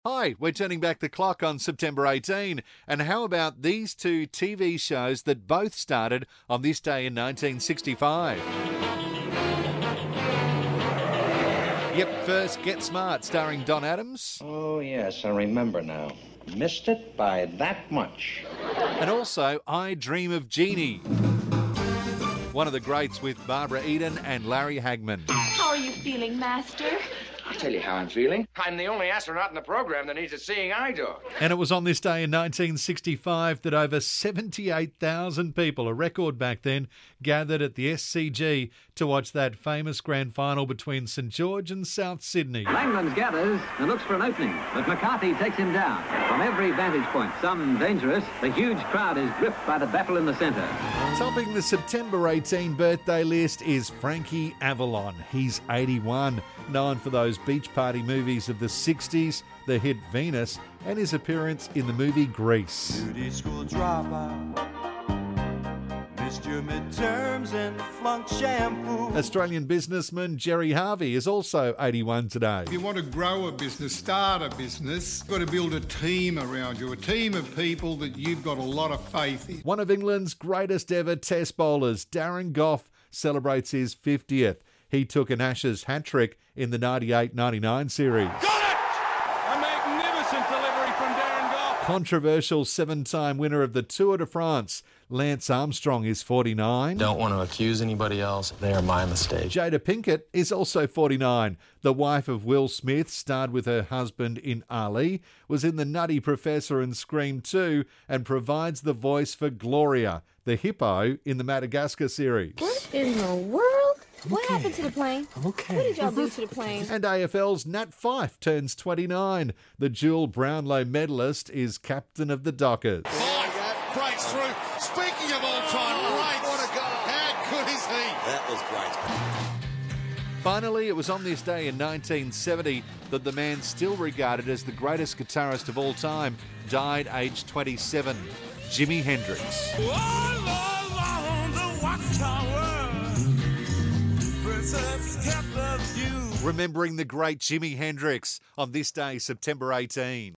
Hi, we're turning back the clock on September 18. And how about these two TV shows that both started on this day in 1965? Yep, first Get Smart, starring Don Adams. Oh, yes, I remember now. Missed it by that much. And also I Dream of Jeannie. One of the greats with Barbara Eden and Larry Hagman. How are you feeling, Master? I'll tell you how I'm feeling. I'm the only astronaut in the program that needs a seeing eye dog. And it was on this day in 1965 that over 78,000 people, a record back then, gathered at the SCG to watch that famous grand final between St George and South Sydney. Langlands gathers and looks for an opening, but McCarthy takes him down. From every vantage point, some dangerous, the huge crowd is gripped by the battle in the centre. Topping the September 18 birthday list is Frankie Avalon. He's 81, known for those beach party movies of the 60s, the hit Venus, and his appearance in the movie Grease. Beauty school dropout, missed your midterms and flunked shampoo. Australian businessman Jerry Harvey is also 81 today. If you want to grow a business, start a business, you've got to build a team around you, a team of people that you've got a lot of faith in. One of England's greatest ever test bowlers, Darren Gough, celebrates his 50th. He took an Ashes hat-trick in the 98-99 series. Got it! A magnificent delivery from Darren Gough. Controversial seven-time winner of the Tour de France, Lance Armstrong, is 49. Don't want to accuse anybody else. They are my mistake. Jada Pinkett is also 49. The wife of Will Smith, starred with her husband in Ali, was in The Nutty Professor and Scream 2 and provides the voice for Gloria, the hippo in the Madagascar series. What in the world? What happened to the plane? Okay. What did y'all do to the plane? And AFL's Nat Fyfe turns 29. The dual Brownlow medalist is captain of the Dockers. Fyfe breaks through. Speaking of all-time greats, what a goal. How good is he? That was great. Finally, it was on this day in 1970 that the man still regarded as the greatest guitarist of all time died aged 27, Jimi Hendrix. Remembering the great Jimi Hendrix on this day, September 18.